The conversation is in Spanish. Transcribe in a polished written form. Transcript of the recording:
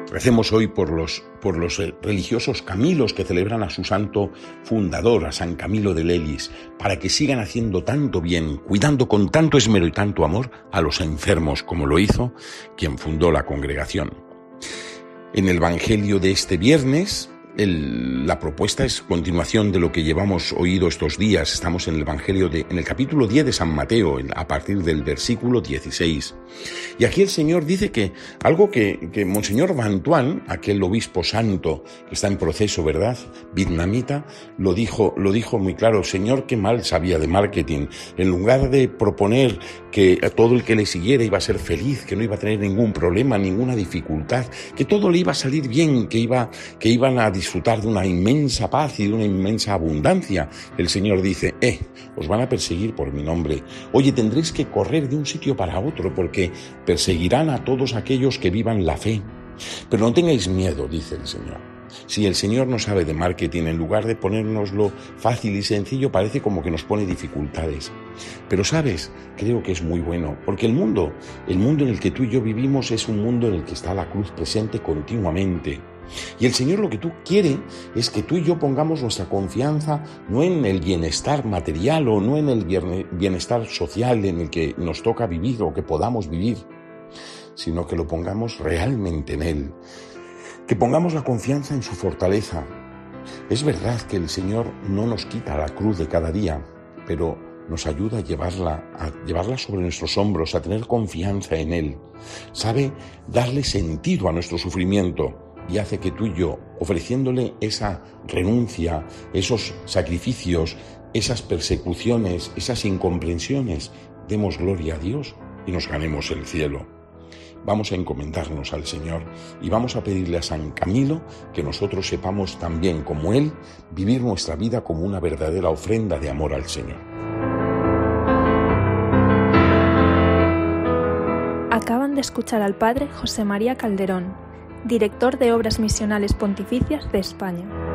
Recemos hoy por los religiosos Camilos que celebran a su santo fundador, a San Camilo de Lelis, para que sigan haciendo tanto bien, cuidando con tanto esmero y tanto amor a los enfermos, como lo hizo quien fundó la congregación. En el Evangelio de este viernes, la propuesta es continuación de lo que llevamos oído estos días. Estamos en el Evangelio en el capítulo 10 de San Mateo, a partir del versículo 16. Y aquí el Señor dice que algo que Monseñor Vantuán, aquel obispo santo que está en proceso, ¿verdad?, vietnamita, lo dijo muy claro. Señor, qué mal sabía de marketing. En lugar de proponer que todo el que le siguiera iba a ser feliz, que no iba a tener ningún problema, ninguna dificultad, que todo le iba a salir bien, que iban a disfrutar de una inmensa paz y de una inmensa abundancia, el Señor dice, os van a perseguir por mi nombre. Oye, tendréis que correr de un sitio para otro porque perseguirán a todos aquellos que vivan la fe. Pero no tengáis miedo, dice el Señor. Si el Señor no sabe de marketing, en lugar de ponérnoslo fácil y sencillo, parece como que nos pone dificultades. Pero sabes, creo que es muy bueno, porque el mundo en el que tú y yo vivimos es un mundo en el que está la cruz presente continuamente. Y el Señor lo que tú quiere es que tú y yo pongamos nuestra confianza no en el bienestar material o no en el bienestar social en el que nos toca vivir o que podamos vivir, sino que lo pongamos realmente en Él, que pongamos la confianza en su fortaleza. Es verdad que el Señor no nos quita la cruz de cada día, pero nos ayuda a llevarla sobre nuestros hombros, a tener confianza en Él. Sabe darle sentido a nuestro sufrimiento. Y hace que tú y yo, ofreciéndole esa renuncia, esos sacrificios, esas persecuciones, esas incomprensiones, demos gloria a Dios y nos ganemos el cielo. Vamos a encomendarnos al Señor y vamos a pedirle a San Camilo que nosotros sepamos también, como Él, vivir nuestra vida como una verdadera ofrenda de amor al Señor. Acaban de escuchar al Padre José María Calderón, director de Obras Misionales Pontificias de España.